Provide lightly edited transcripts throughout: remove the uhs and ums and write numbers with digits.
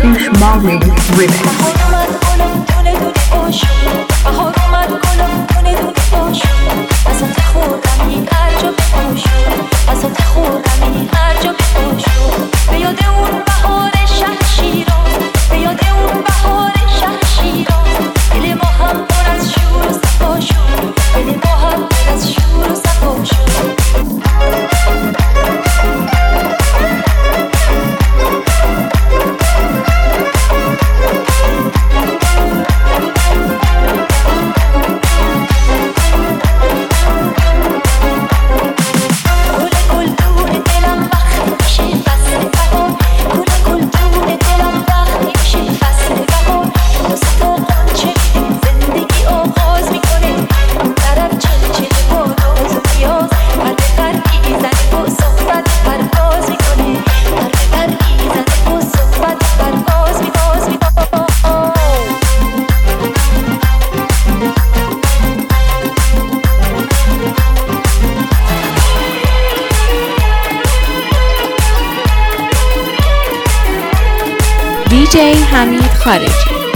Jagdish Malik Remix. DJ حمید خارجی.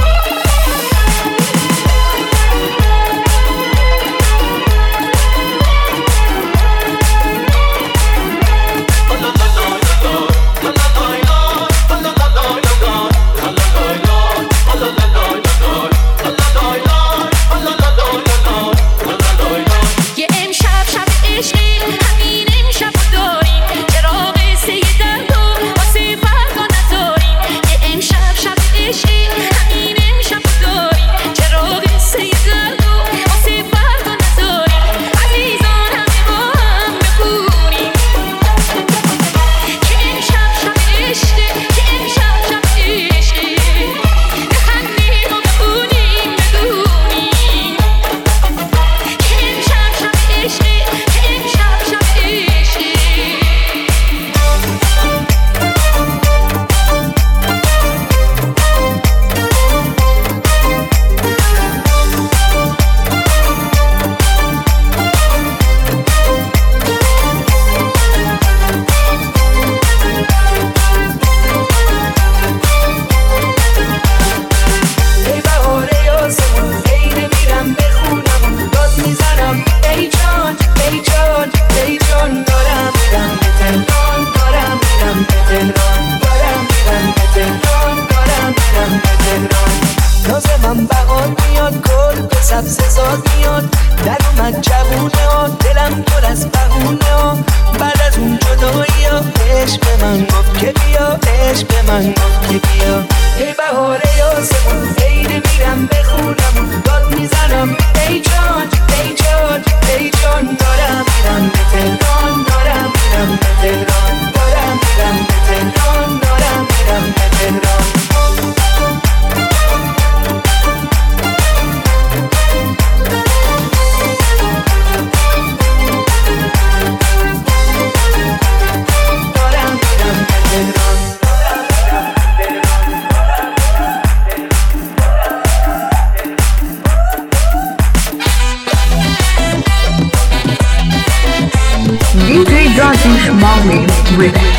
DJ Jagdish Malik Remix.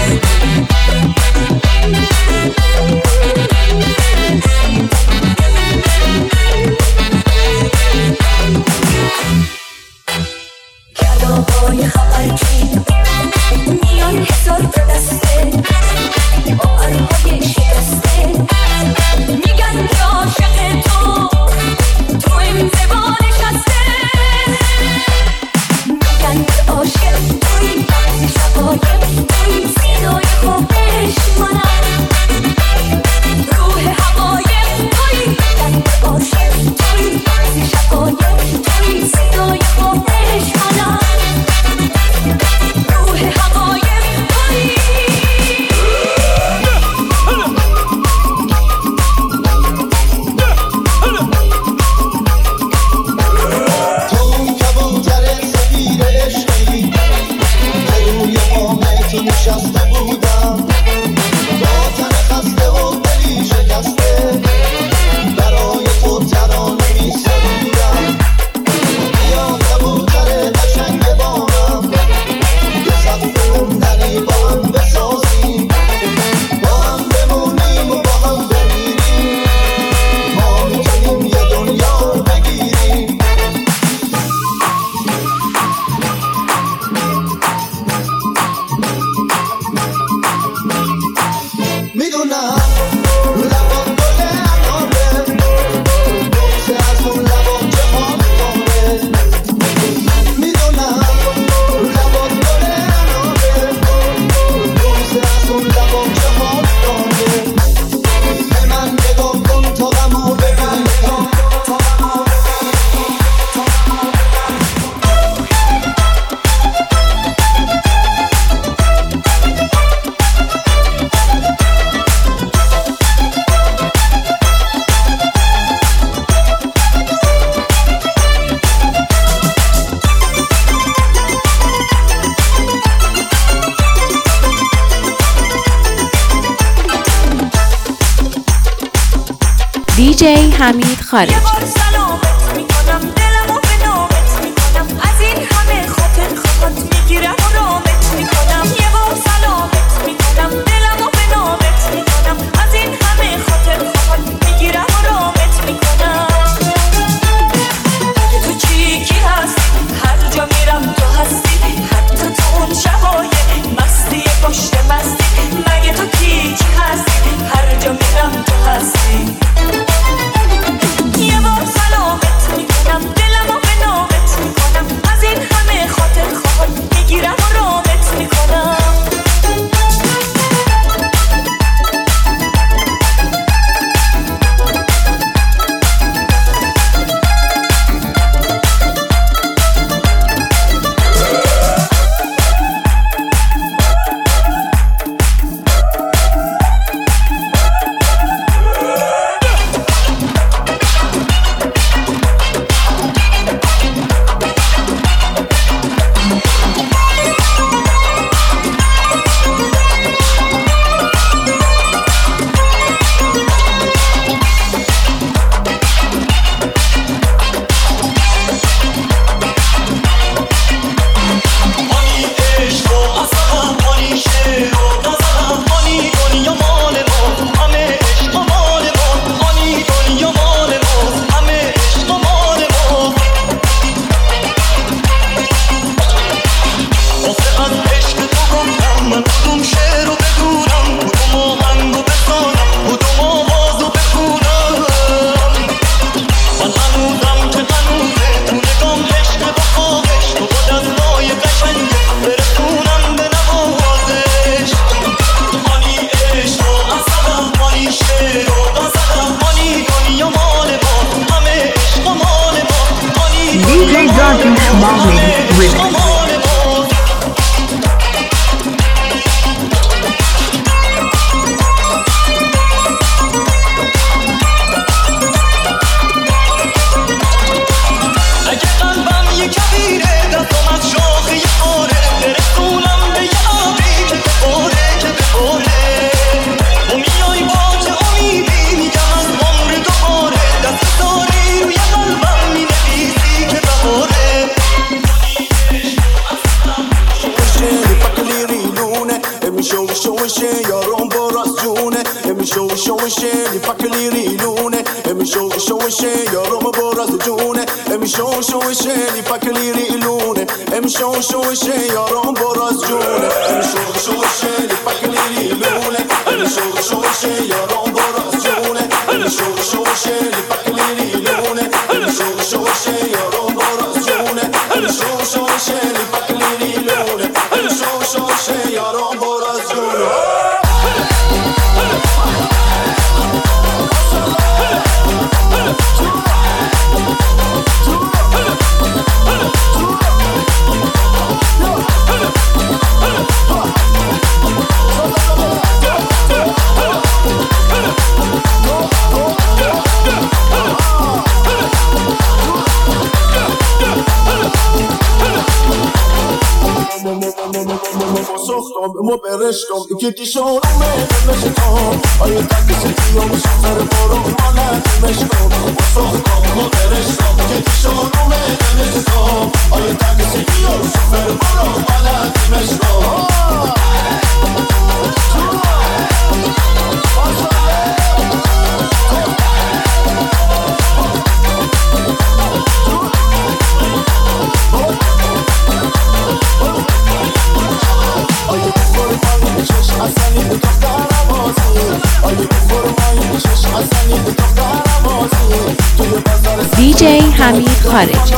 با هم بمونیم و با هم دیجی حمید خارجی. DJ Dodgy Smalley Remix. Mo bereshkom ikiti shorume meshkom ay takisi tiyom shafar boro mala meshkom sohkom mo bereshkom ikiti shorume meshkom ay takisi tiyom shafar boro mala meshkom دیجی حمید خارجی.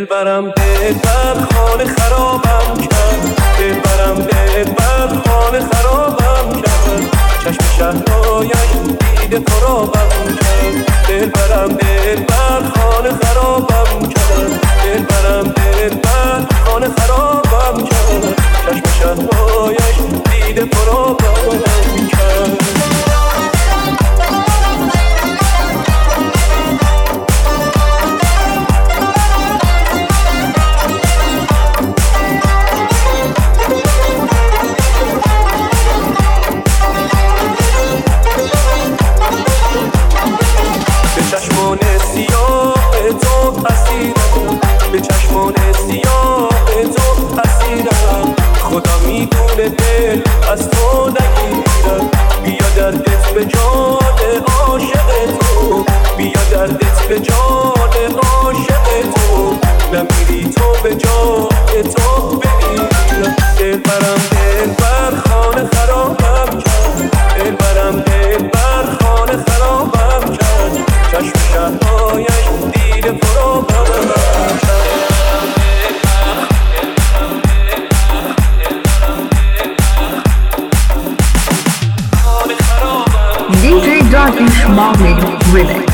دلبرم دلبر خانه خرابم کرد، دلبرم دلبر خانه خرابم کرد، چشم شهرهایش دیده خرابم کرد، دلبرم دلبر خانه خرابم کرد، دلبرم دلبر خانه خرابم کرد، چشم شهرهایش دیده خرابم کرد. به چشمان سیاه تو اسیرم، خدا میدونه دل از تو نگیرم، بیا دردت به جان عاشق تو، بیا دردت به جان عاشق تو، نمیری تو به جای تو بمیرم. دلبرم دلبر خانه خرابم کرد، دلبرم دلبر خانه خرابم کرد، چشم شهرهایش دیده فروبم کرد. DJ Darkish Mawlid Remix.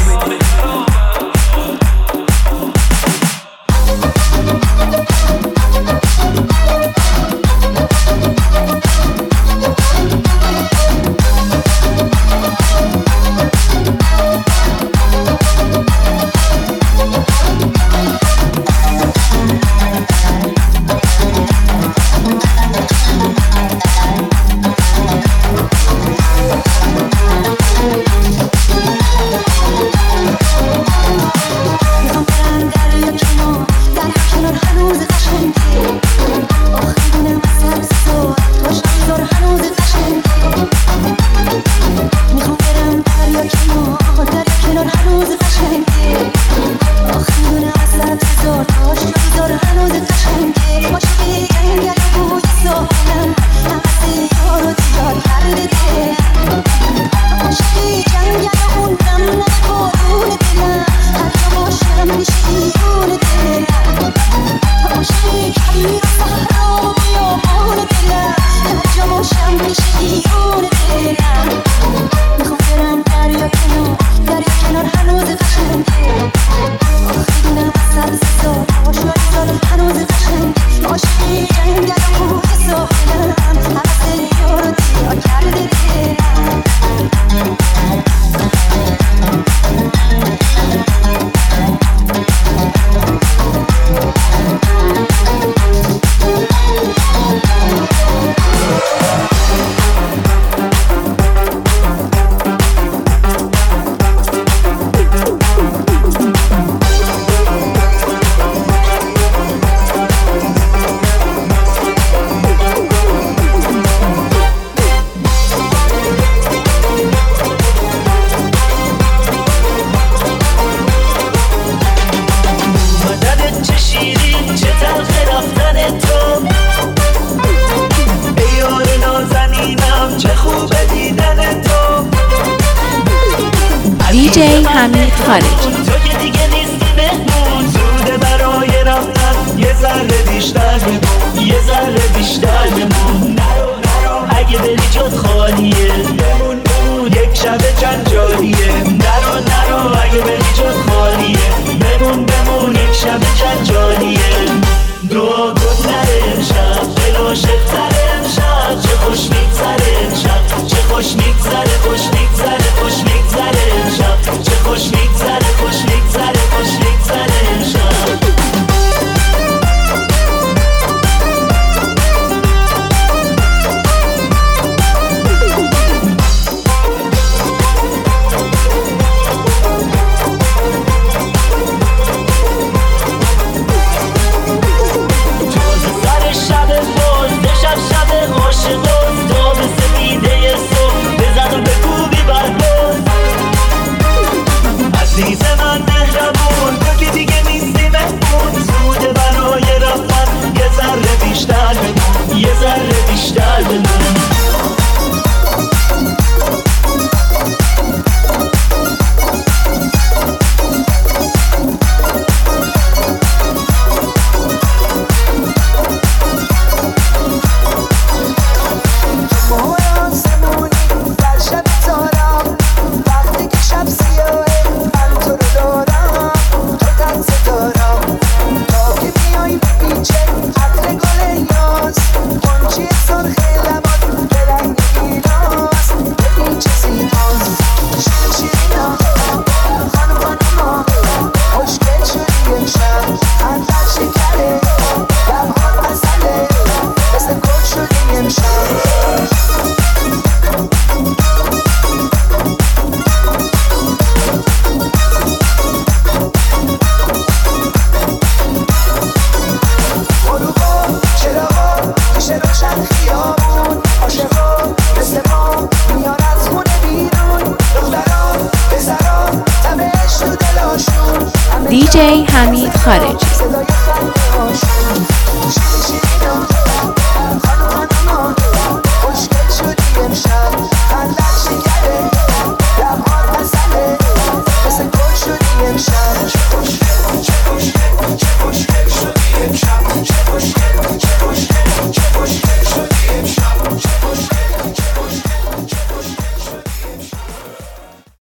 DJ حمید خارجی. تو که دیگه نیستی مهمون، زوده برای رفتن، یه ذره بیشتر بمون، یه ذره بیشتر بمون، نرو اگه بری جات خالیه، بمون بمون یک شب جنجالیه، نرو اگه بری جات خالیه، بمون بمون یک شب جنجالیه. دعا کن نره امشب، دل عاشق تره امشب، چه خوش میگذره امشب، چه خوش میگذره، خوش میگذره، خوش میگذره امشب، چه خوش میگذره، خوش میگذره، خوش میگذره امشب. همه عشق تو دلاشون دیجی حمید خارجی. صدای خنده هاشون شیرین شیرین خانم خانم